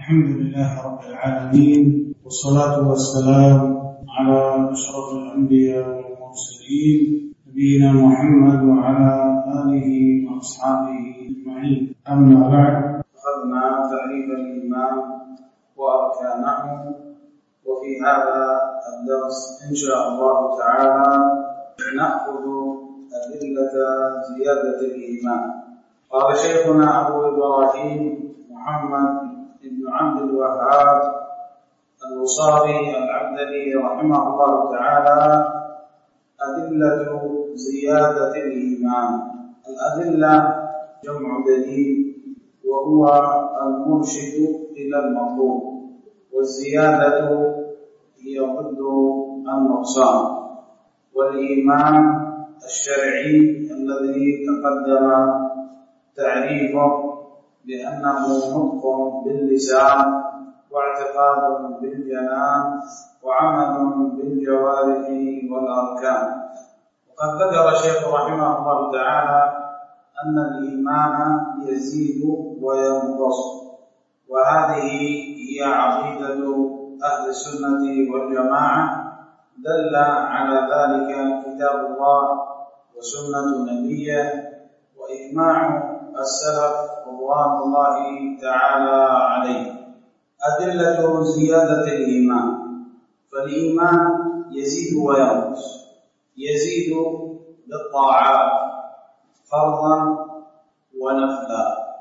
الحمد لله رب العالمين، والصلاة والسلام على أشرف الأنبياء والمرسلين نبينا محمد وعلى آله وأصحابه أجمعين. أما بعد، أخذنا تعريف الإيمان وأركانه، وفي هذا الدرس إن شاء الله تعالى نأخذ أدلة زيادة الإيمان. قال شيخنا أبو إبراهيم محمد بن عبد الوهاب الوصافي العبدلي رحمه الله تعالى: أدلة زيادة الإيمان. الأدلة جمع دليل، وهو المرشد إلى المطلوب، والزيادة هي ضد النقصان. والإيمان الشرعي الذي تقدم تعريفه بأنه نطق باللسان، واعتقاد بالجنان، وعمل بالجوارح والأركان. وقد ذكر الشيخ رحمه الله تعالى أن الإيمان يزيد وينقص، وهذه هي عقيدة أهل السنة والجماعة. دل على ذلك كتاب الله وسنة نبيه وإجماع السلف رضوان الله تعالى عليه. أدلة زيادة الإيمان: فالإيمان يزيد وينقص. يزيد بالطاعات فرضا ونفلا،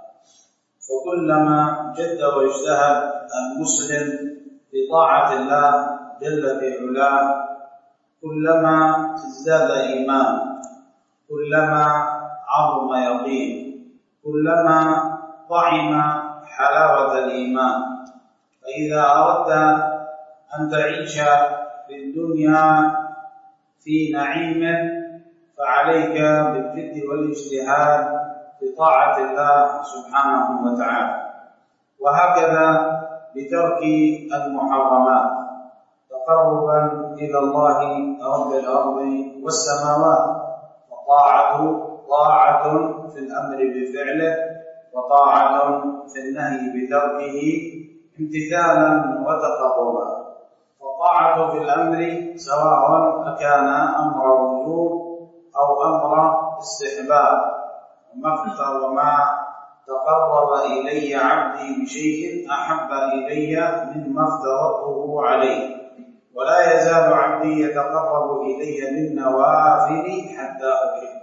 فكلما جد واجتهد المسلم في طاعة الله جل في علاه كلما ازداد إيمان، كلما عظم يقين، كلما طعم حلاوة الإيمان. فإذا أردت أن تعيش في الدنيا في نعيم فعليك بالجد والاجتهاد في طاعة الله سبحانه وتعالى، وهكذا بترك المحرمات تقربا إلى الله رب الأرض والسماوات. وطاعته طاعة في الأمر بفعله، وطاعة في النهي بتركه امتثالا وتقربا. فالطاعة في الأمر سواء كان أمر وجوب أو أمر استحباب، وما تقرب إلي عبدي بشيء أحب إلي مما افترضته عليه، ولا يزال عبدي يتقرب إلي بالنوافل حتى أحبه.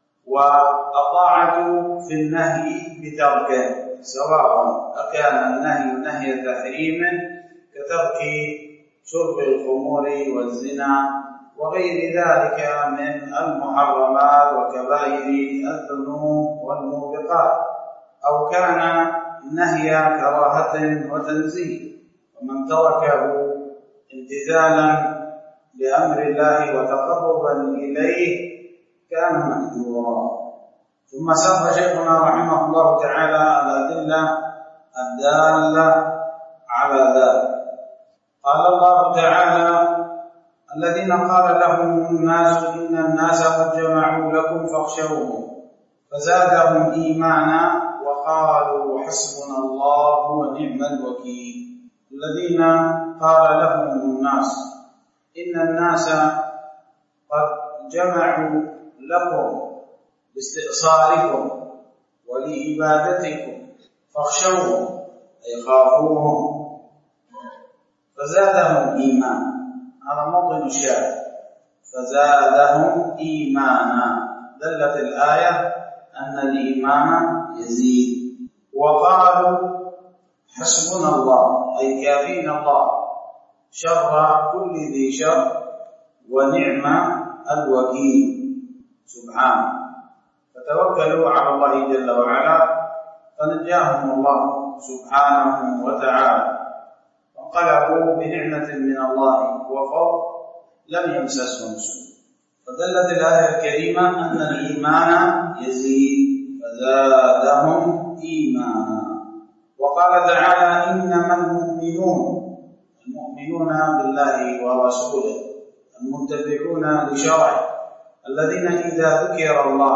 والطاعة في النهي بتركه، سواء أكان النهي نهي تحريم كترك شرب الخمور والزنا وغير ذلك من المحرمات وكبائر الذنوب والموبقات، أو كان نهي كراهة وتنزيه، ومن تركه امتثالا لأمر الله وتقربا إليه كان مأجورا. ثم ساق شيخنا رحمه الله تعالى الأدلة الدالة على ذلك. قال الله تعالى: الذين قال لهم الناس إن الناس قد جمعوا لكم فاخشوهم فزادهم إيمانا وقالوا حسبنا الله ونعم الوكيل. الذين قال لهم الناس إن الناس قد جمعوا لكم باستئصالكم ولعبادتكم فاخشوهم أي خافوهم فزادهم إيمانا. هذا موطن الشاهد، فزادهم إيمانا. دلت الآية أن الإيمان يزيد. وقالوا حسبنا الله أي كافينا الله شر كل ذي شر ونعم الوكيل سبحانه. فتوكلوا على الله جل وعلا فنجاهم الله سبحانه وتعالى، وانقلبوا بنعمة من الله وفضل لم يمسسهم سوء. فدلت الآية الكريمة أن الإيمان يزيد فزادهم إيمانا. وقال تعالى: إنما المؤمنون بالله ورسوله المتبعون لشرعه الذين إذا ذكر الله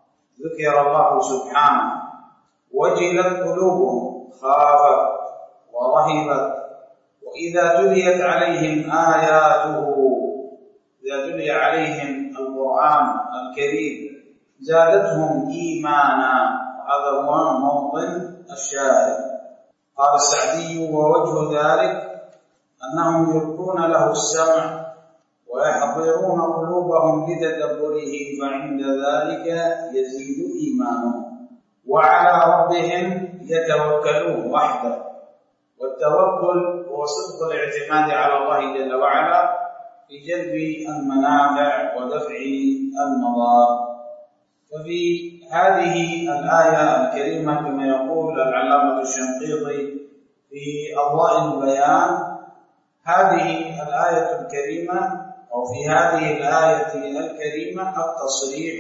سبحانه وجلت قلوبهم، خافت رهيبة. وإذا تليت عليهم آياته، إذا تلي عليهم القرآن الكريم زادتهم إيمانا. هذا هو موطن الشاهد. قال السعدي: ووجه ذلك أنهم يلقون له السمع ويحضرون قلوبهم لتدبره، فعند ذلك يزيد إيمانهم، وعلى ربهم يتوكلون وحده. والتوكل هو صدق الاعتماد على الله جل وعلا في جلب المنافع ودفع المضار. ففي هذه الآية الكريمة كما يقول العلامة الشنقيطي في أضواء البيان، هذه الآية الكريمة أو في هذه الآية الكريمة التصريح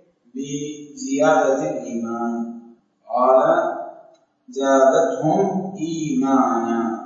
بزيادة الإيمان. قال: زادتهم إيمانا.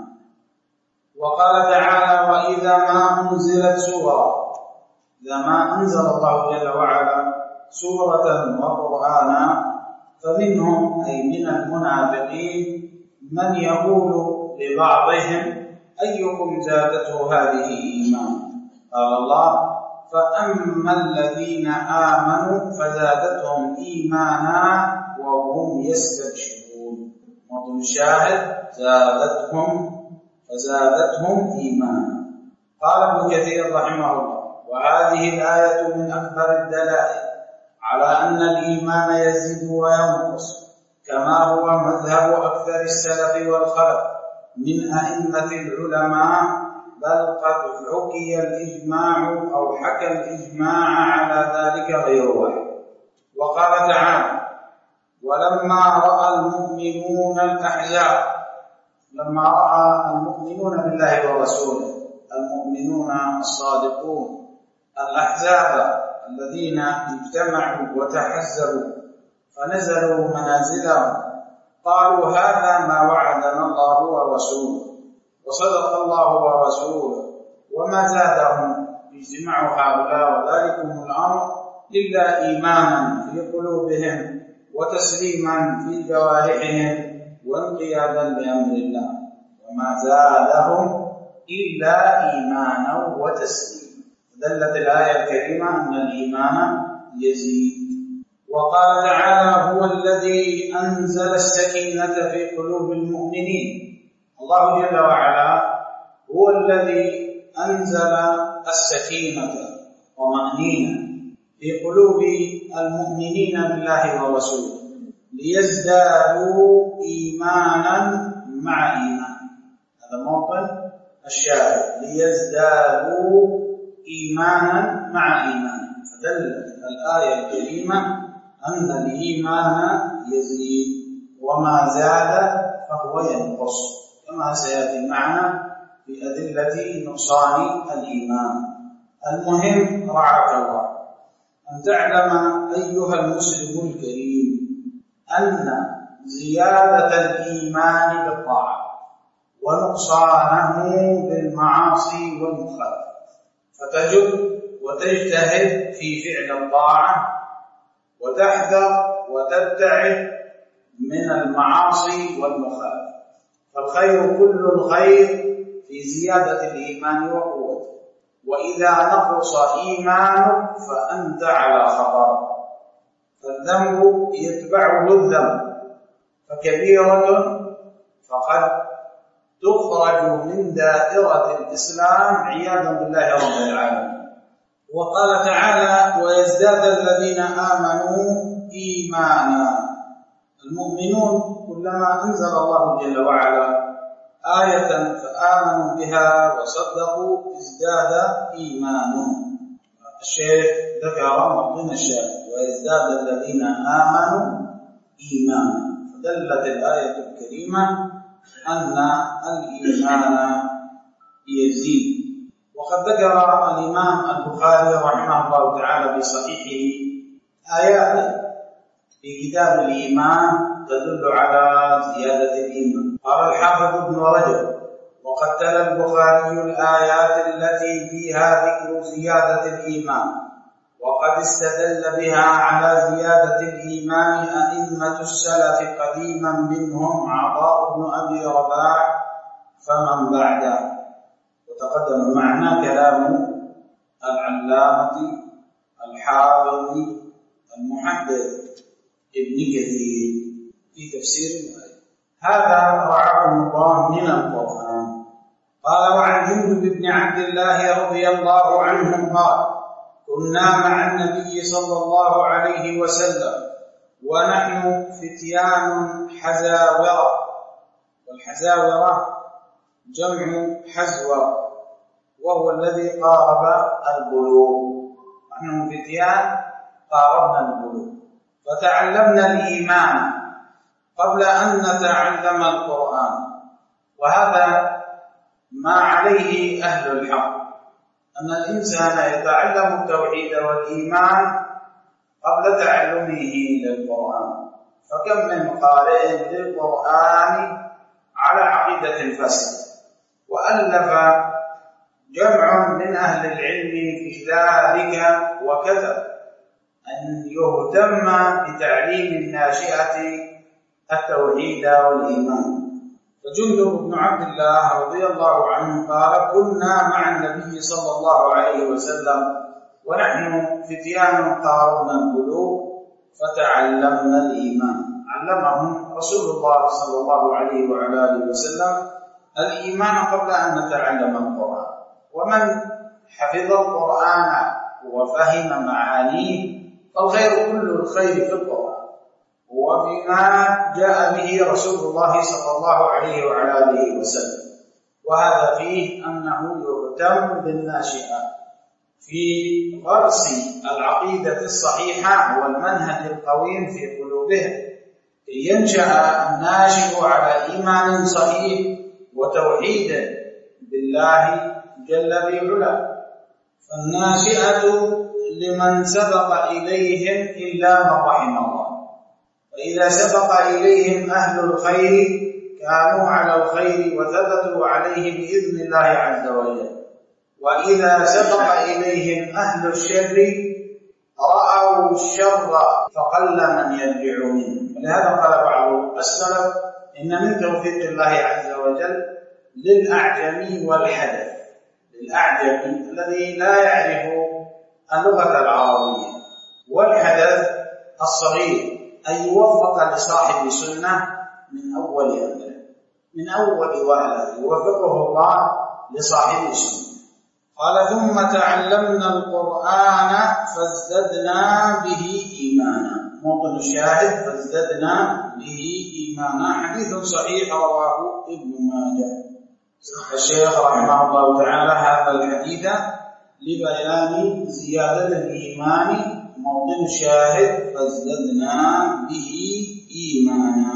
وقال تعالى: وإذا ما أنزلت سورة، إذا ما أنزل الله جل وعلا سورة وقرآنا، فمنهم أي من المنافقين من يقول لبعضهم: أيكم زادته هذه إيمان؟ قال الله: فأما الذين آمنوا فزادتهم إيمانا وهم يستبشرون. موضوع الشاهد: زادتهم، فزادتهم إيمانا. قال ابن كثير رحمه الله: وهذه الآية من أكبر الدلائل على أن الإيمان يزيد وينقص، كما هو مذهب أكثر السلف والخلف من أئمة العلماء، بل قد حكي الإجماع أو حكى الإجماع على ذلك غير واحد. وقال تعالى: ولما رأى المؤمنون الأحزاب، لما رأى المؤمنون بالله ورسوله، المؤمنون الصادقون الأحزاب الذين اجتمعوا وتحزبوا فنزلوا منازلهم، قالوا: هذا ما وعدنا الله ورسوله، وصدق الله ورسوله، وما زادهم اجتماع هؤلاء وذلكم الأمر إلا إيمانا في قلوبهم وتسليما في جوارحهم وانقيادا لأمر الله، وما زادهم إلا إيمانا وتسليما. دلت الآية الكريمة أن الإيمان يزيد. وقال تعالى: هو الذي أنزل السكينة في قلوب المؤمنين. الله جل وعلا هو الذي أنزل السكينة وطمأنينة في قلوب المؤمنين بالله ورسوله ليزدادوا إيمانا مع إيمان. هذا موطن الشاهد: ليزدادوا إيمانا مع إيمان. فدلت الآية الكريمة أن الإيمان يزيد، وما زاد فهو ينقص، كما سيأتي معنا في أدلة نقصان الإيمان. المهم رعاك الله أن تعلم أيها المسلم الكريم أن زيادة الإيمان بالطاعة ونقصانه بالمعاصي والمخالفة، فتجد وتجتهد في فعل الطاعة وتحذر وتبتعد من المعاصي والمخالفة. فالخير كل الخير في زيادة الإيمان وقوته، وإذا نقص إيمانك فأنت على خطر، فالذنب يتبعه الذنب، فكبيرة فقد تخرج من دائرة الإسلام عياذا بالله رب العالمين. وقال تعالى: ويزداد الذين آمنوا إيمانا. المؤمنون كلما أنزل الله جل وعلا آية فآمنوا بها وصدقوا ازداد إيمانهم. الشيخ ذكر موطن الشاهد: ويزداد الذين آمنوا إيمانا. فدلت الآية الكريمة أن الإيمان يزيد. وقد ذكر الإمام البخاري رحمه الله تعالى في صحيحه آيات في كتاب الإيمان تدل على زيادة الإيمان. قال الحافظ ابن رجب: وقد تلا البخاري الآيات التي فيها ذكر زيادة الإيمان، وقد استدل بها على زيادة الإيمان أئمة السلف قديما، منهم عطاء بن أبي رباح فمن بعده. وتقدم معنا كلام العلامة الحافظ المحدث ابن كثير في تفسير الآية. هذا رعاكم الله من القرآن. قال: وعن جندب بن عبد الله رضي الله عنه قال: كنا مع النبي صلى الله عليه وسلم ونحن فتيان حزاورة، والحزاورة جمع حزوة، وهو الذي قارب البلوغ. نحن فتيان قاربنا البلوغ، فتعلمنا الإيمان قبل أن نتعلم القرآن. وهذا ما عليه أهل الحق، أن الإنسان يتعلم التوحيد والإيمان قبل تعلمه للقرآن. فكم من قارئ للقرآن على عقيدة فاسدة، وألف جمع من أهل العلم في ذلك، وكذا أن يهتم بتعليم الناشئة التوحيد والإيمان. فجندب بن عبد الله رضي الله عنه قال: كنا مع النبي صلى الله عليه وسلم ونحن فتيان قاربنا البلوغ فتعلمنا الإيمان. علمهم رسول الله صلى الله عليه وعلى آله وسلم الإيمان قبل أن نتعلم القرآن. ومن حفظ القرآن وفهم معانيه فالخير كل الخير في القرآن وفيما جاء به رسول الله صلى الله عليه وعلى آله وسلم. وهذا فيه أنه يهتم بالناشئة في غرس العقيدة الصحيحة والمنهج القويم في قلوبهم، كي ينشأ الناشئ على إيمان صحيح وتوحيد بالله جل في علاه. فالناشئة لمن سبق إليهم إلا من رحم الله، فإذا سبق إليهم أهل الخير كانوا على الخير وثبتوا عليه بإذن الله عز وجل، وإذا سبق إليهم أهل الشر رأوا الشر فقل من يرجع منه. ولهذا قال بعض السلف: إن من توفيق الله عز وجل للأعجمي والحدث، للأعجمي الذي لا يعرف اللغة العربية، والحدث الصغير أن يوفق لصاحب سنة من أول أمره، من أول وهلة يوفقه الله لصاحب سنة. قال: ثم تعلمنا القرآن فازددنا به إيمانا. موطن الشاهد: فازددنا به إيمانا. حديث صحيح رواه ابن ماجه. الشيخ رحمه الله تعالى هذا الحديث لبيان زيادة الإيمان. موطن الشاهد: فازددنا به إيمانا.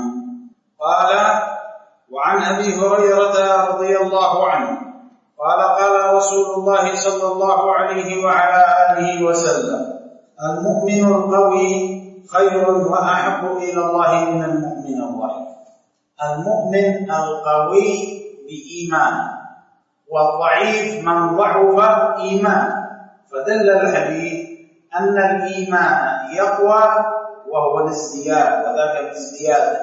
قال: وعن أبي هريرة رضي الله عنه قال: قال رسول الله صلى الله عليه وعلى آله وسلم: المؤمن القوي خير وأحب إلى الله من المؤمن الضعيف. المؤمن القوي بإيمان، والضعيف من ضعف إيمان. فدل الحديث أن الإيمان يقوى وهو الازدياد، وذاك بالازدياد،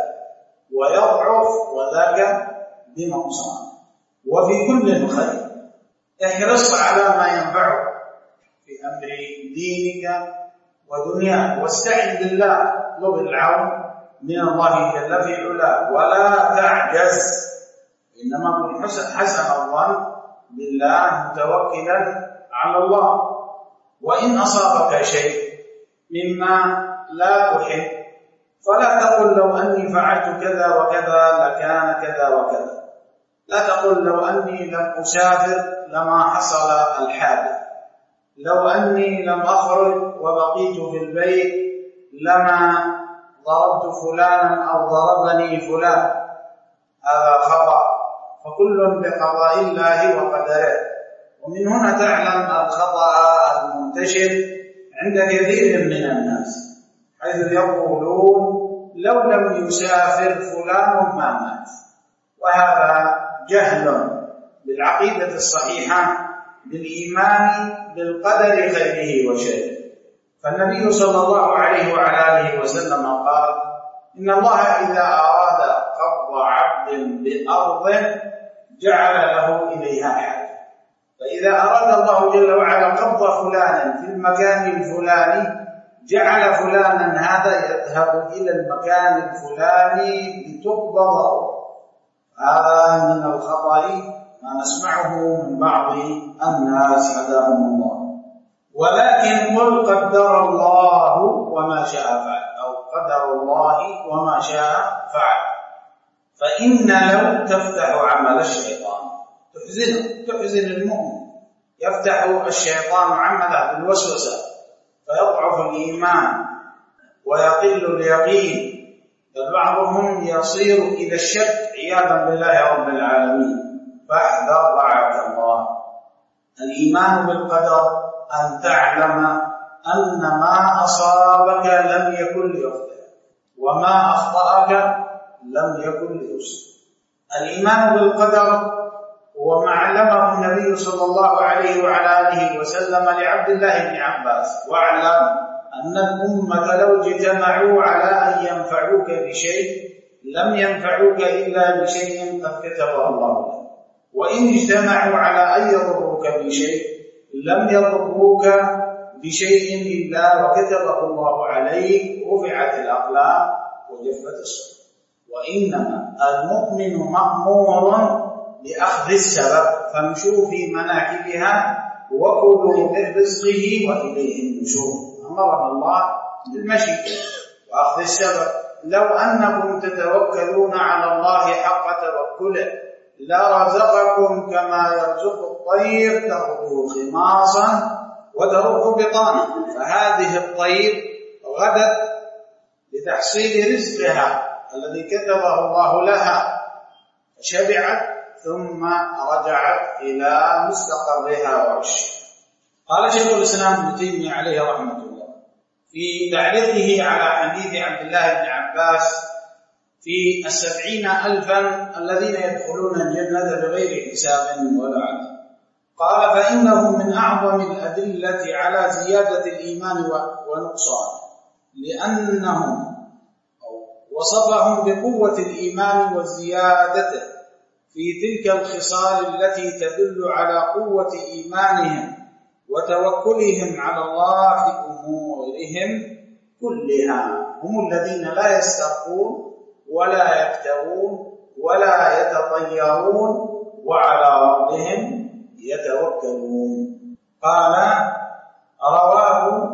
ويضعف وذاك بنقصان. وفي كل خير. احرص على ما ينفعك في أمر دينك ودنياك، واستعن بالله، اطلب العون من الله جل في علاه، ولا تعجز، إنما كن حسن الظن بالله متوكلا على الله. وإن أصابك شيء مما لا تحب فلا تقل لو أني فعلت كذا وكذا لكان كذا وكذا. لا تقل لو أني لم أسافر لما حصل الحادث، لو أني لم أخرج وبقيت في البيت لما ضربت فلانا أو ضربني فلان. هذا خطأ، فكل بقضاء الله وقدره. ومن هنا تعلم الخطأ المنتشر عند كثير من الناس، حيث يقولون لو لم يسافر فلان ما مات. وهذا جهل بالعقيدة الصحيحة بالإيمان بالقدر خيره وشره. فالنبي صلى الله عليه وعلى آله وسلم قال: إن الله إذا أراد قبض عبد بأرض جعل له إليها حاجة. فإذا أراد الله جل وعلا قبض فلانا في المكان الفلاني جعل فلانا هذا يذهب إلى المكان الفلاني لتقبض. هذا من الخطأ ما نسمعه من بعض الناس هداهم الله. ولكن قل قدر الله وما شاء فعل، أو قدر الله وما شاء فعل. فإن لو تفتح عمل الشيطان، تحزن المؤمن، يفتح الشيطان عمله بالوسوسة فيضعف الإيمان ويقل اليقين، بل بعضهم يصير إلى الشك عياذا بالله رب العالمين. فاحذر رعاك الله. الإيمان بالقدر أن تعلم أن ما أصابك لم يكن ليخطئك، وما أخطأك لم يكن ليصيبك. الإيمان بالقدر هو ما علمه النبي صلى الله عليه وعلى آله وسلم لعبد الله بن عباس: واعلم أن الأمة لو اجتمعوا على أن ينفعوك بشيء لم ينفعوك إلا بشيء قد كتبه الله لك، وإن اجتمعوا على أن يضروك بشيء لم يضروك بشيء إلا وكتبه الله عليك. رفعت الأقلام وجفت الصحف. وإنما المؤمن مأمور بأخذ السبب، فامشوا في مناكبها وكلوا من رزقه وإليه النشور. أمرنا الله بالمشي وأخذ السبب. لو أنكم تتوكلون على الله حق توكله لرزقكم كما يرزق الطير تغدو خماصا وتروح بطانا. فهذه الطير غدت لتحصيل رزقها الذي كتبه الله لها، فشبعت ثم رجعت إلى مستقرها وعشها. قال شيخ الإسلام ابن تيمية عليه رحمة الله في تعليقه على حديث عبد الله بن عباس في 70,000 الذين يدخلون الجنة بغير حساب ولا عدل، قال: فإنه من أعظم الأدلة على زيادة الإيمان ونقصانه، لأنهم وصفهم بقوة الإيمان وزيادته في تلك الخصال التي تدل على قوة إيمانهم وتوكلهم على الله في أمورهم كلها. هم الذين لا يسترقون ولا يكتوون ولا يتطيرون وعلى ربهم يتوكلون. قال: رواه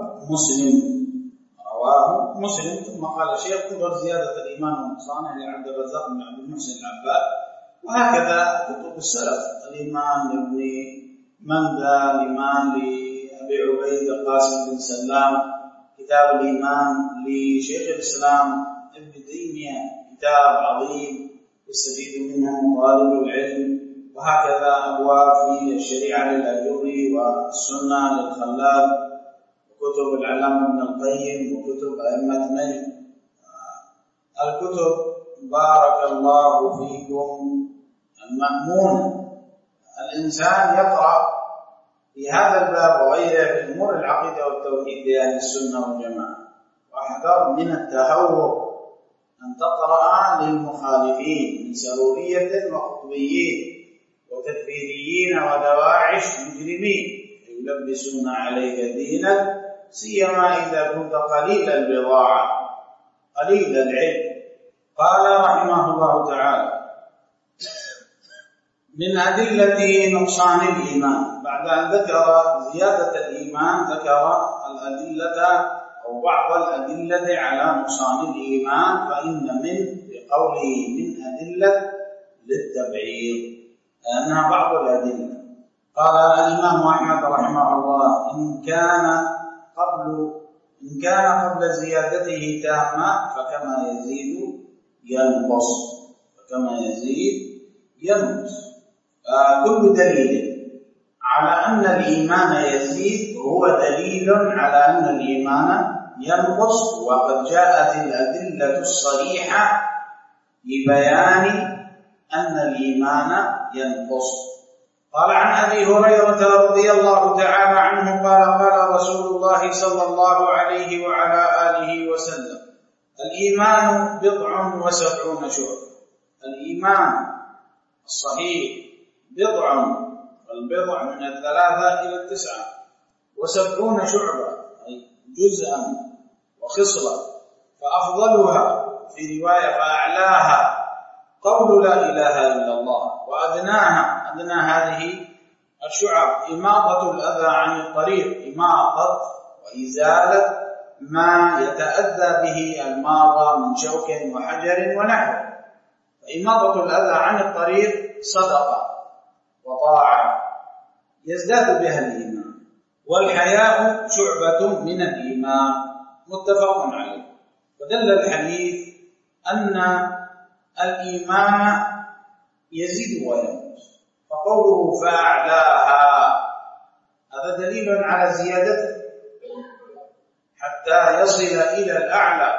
مسلم. ثم قال الشيخ: انظر زيادة الإيمان ونقصانه لعبد الرزاق بن عبد المحسن العباد. وهكذا كتب السلف: الإيمان لابن مندى، الإيمان لأبي عبيد القاسم بن سلام، كتاب الإيمان لشيخ الإسلام ابن تيمية، كتاب عظيم يستفيد منه طالب العلم. وهكذا أبواب في الشريعة للأجوري والسنة للخلال، وكتب العلامة ابن القيم، وكتب أئمة نجد. الكتب بارك الله فيكم المأمونة. الإنسان يقرأ في هذا الباب وغيره في أمور العقيدة والتوحيد لأهل السنة والجماعة، واحذر من التهور أن تقرأ للمخالفين من سرورية وقطبيين وتكفيريين ودواعش مجرمين يلبسون عليك دينك، سيما إذا كنت قليل البضاعة قليل العلم. قال رحمه الله تعالى: من أدلة نقصان الإيمان، بعد أن ذكر زيادة الإيمان ذكر الأدلة أو بعض الأدلة على نقصان الإيمان. فإن من بقوله من أدلة للتبعيض لأنها بعض الأدلة. قال الإمام أحمد رحمه الله: إن كان قبل زيادته تامة فكما يزيد ينقص. كل دليل على أن الإيمان يزيد هو دليل على أن الإيمان ينقص، وقد جاءت الأدلة الصريحة لبيان أن الإيمان ينقص. قال عن أبي هريرة رضي الله تعالى عنه قال: قال رسول الله صلى الله عليه وعلى آله وسلم: الإيمان 70 شعبة. الإيمان الصحيح بضع، والبضع من 3 إلى 9، و70 شعبة أي جزءا وخصلة، فأفضلها في رواية فأعلاها قول لا إله إلا الله، وأدناها أدنى هذه الشعب إماطة الأذى عن الطريق، إماطة وإزالة ما يتأذى به المارة من شوك وحجر ونحوه. فإماطة الأذى عن الطريق صدقة وطاعة يزداد بها الإيمان. والحياء شعبة من الإيمان، متفق عليه. ودل الحديث أن الإيمان يزيد وينقص، فقوله فأعلاها هذا دليل على زيادته حتى يصل إلى الأعلى،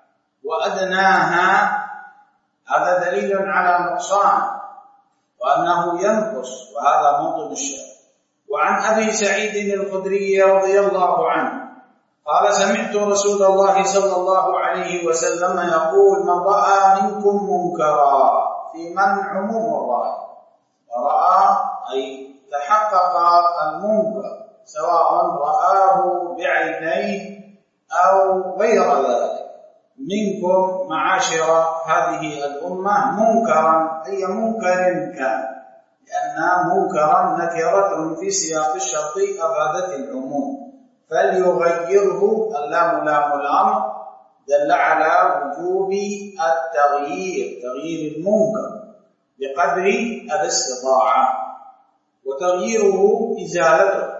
وأدناها هذا دليل على نقصان وأنه ينقص، وهذا موطن الشاهد. وعن أبي سعيد الخدري رضي الله عنه قال سمعت رسول الله صلى الله عليه وسلم يقول من رأى منكم منكرا، في من عموم الرأي، ورأى أي تحقق المنكر سواء رآه بعينيه أو غير ذلك، منكم معاشر هذه الأمة منكرا، أي منكر كان، لأن منكرا نكرة في سياق الشرط أفادت العموم، فليغيره، اللام لام الأمر دل على وجوب التغيير، تغيير المنكر بقدر الاستطاعة، وتغييره إزالته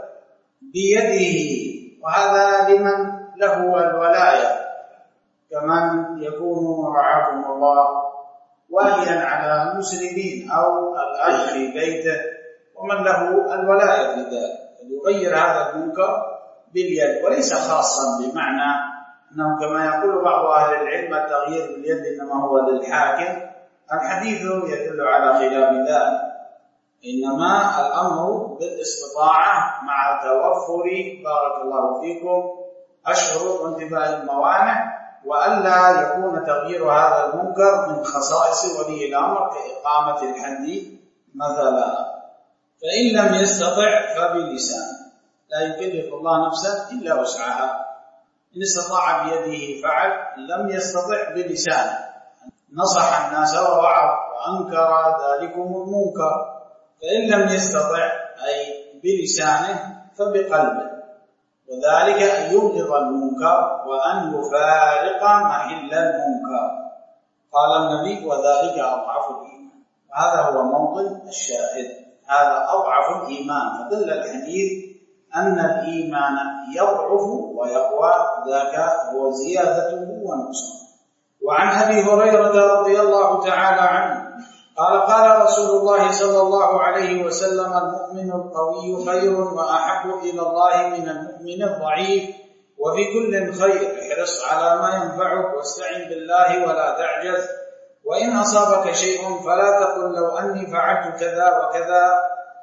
بيده، وهذا لمن له الولاية، كمن يكون رعاكم الله واليا على المسلمين أو الأب في بيته، ومن له الولاية في ذلك، يغير هذا المنكر باليد، وليس خاصا بمعنى أنه كما يقول بعض أهل العلم التغيير باليد إنما هو للحاكم. الحديث يدل على خلاف ذلك، إنما الأمر بالاستطاعة مع توفر بارك الله فيكم الشروط وانتفاء الموانع، وألا يكون تغيير هذا المنكر من خصائص ولي الأمر كإقامة الحد مثلا. فإن لم يستطع فبلسانه، لا يكلف الله نفسا إلا وسعها، إن استطاع بيده فعل، لم يستطع بلسانه نصح الناس ووعظ وأنكر ذلكم المنكر. فإن لم يستطع أي بلسانه فبقلبه، وذلك أن يبغض المنكر وأن يفارق محل المنكر. قال النبي وذلك أضعف الإيمان، هذا هو موطن الشاهد، هذا أضعف الإيمان. فدل الحديث أن الإيمان يضعف ويقوى، ذاك هو زيادته ونقصانه. وعن أبي هريرة رضي الله تعالى عنه قال قال رسول الله صلى الله عليه وسلم المؤمن القوي خير وأحب إلى الله من المؤمن الضعيف، وفي كل خير، احرص على ما ينفعك واستعن بالله ولا تعجز، وإن أصابك شيء فلا تقل لو أني فعلت كذا وكذا،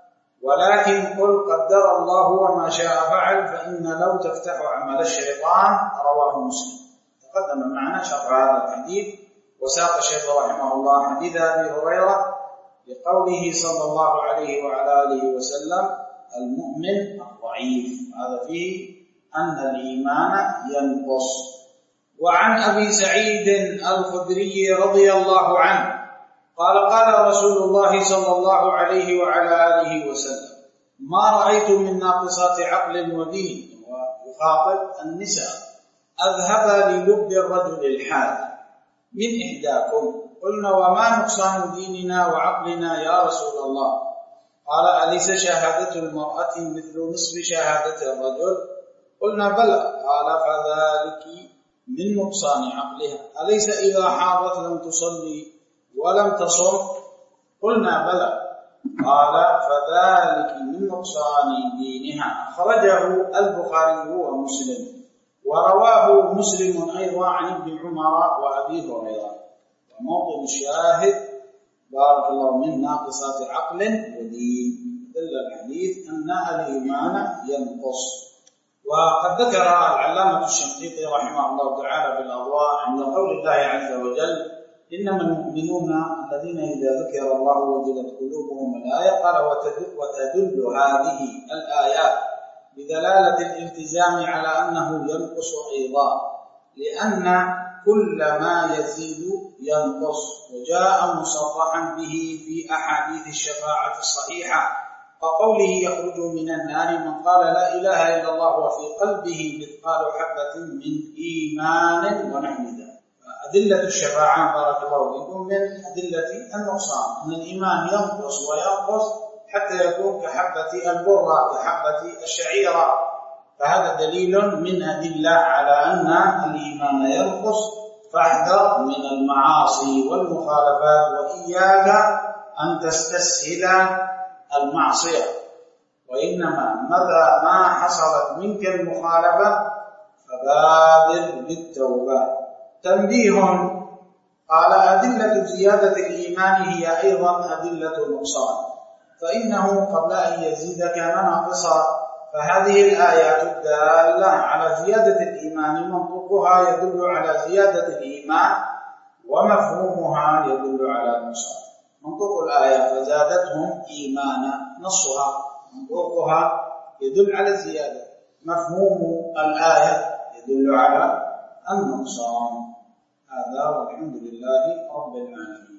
ولكن قل قدر الله وما شاء فعل، فإن لو تفتح عمل الشيطان. رواه مسلم. تقدم معنا شرح هذا الحديث، وساق الشيخ رحمه الله حديث أبي هريرة بقوله صلى الله عليه وعلى آله وسلم المؤمن الضعيف، هذا فيه أن الإيمان ينقص. وعن أبي سعيد الخدري رضي الله عنه قال قال رسول الله صلى الله عليه وعلى آله وسلم ما رأيت من ناقصات عقل ودين، ويخاطب النساء، أذهب للب الرجل الحاذق من إحداكم. قلنا وما نقصان ديننا وعقلنا يا رسول الله؟ قال أليس شهادة المرأة مثل نصف شهادة الرجل؟ قلنا بلى. قال فذلك من نقصان عقلها. أليس إذا حاضت لم تصلي ولم تصم؟ قلنا بلى. قال فذلك من نقصان دينها. أخرجه البخاري ومسلم، ورواه مسلم أيضا عن ابن عمر وأبي هريرة. وموطن الشاهد بارك الله من ناقصات عقل ودين، دل الحديث أن الإيمان ينقص. وقد ذكر العلامة الشنقيطي رحمه الله تعالى بالأضواء عند قول الله عز وجل إنما المؤمنون الذين إذا ذكر الله وجلت قلوبهم الآية. قال وتدل هذه الآيات بدلالة الالتزام على أنه ينقص أيضا، لأن كل ما يزيد ينقص، وجاء مصرحا به في أحاديث الشفاعة الصحيحة، كقوله يخرج من النار من قال لا إله إلا الله وفي قلبه مثقال حبة من إيمان ونحو ذلك. أدلة الشفاعة بارك الله فيكم من أدلة النقصان، أن الإيمان ينقص وينقص حتى يكون كحبة البرة كحبة الشعيرة، فهذا دليل من أدلة على أن الإيمان ينقص. فاحذر من المعاصي والمخالفات، وإياك أن تستسهل المعصية، وإنما متى ما حصلت منك المخالفة فبادر بالتوبة. تنبيه: قال أدلة زيادة الإيمان هي أيضا أدلة النقصان، فإنه قبل أن يزيد كان ناقصا، فهذه الآيات الدالة على زيادة الإيمان منطقها يدل على زيادة الإيمان، ومفهومها يدل على النقصان. منطق الآية فزادتهم إيمانا، نصها منطقها يدل على الزيادة، مفهوم الآية يدل على النقصان. هذا والحمد لله رب العالمين.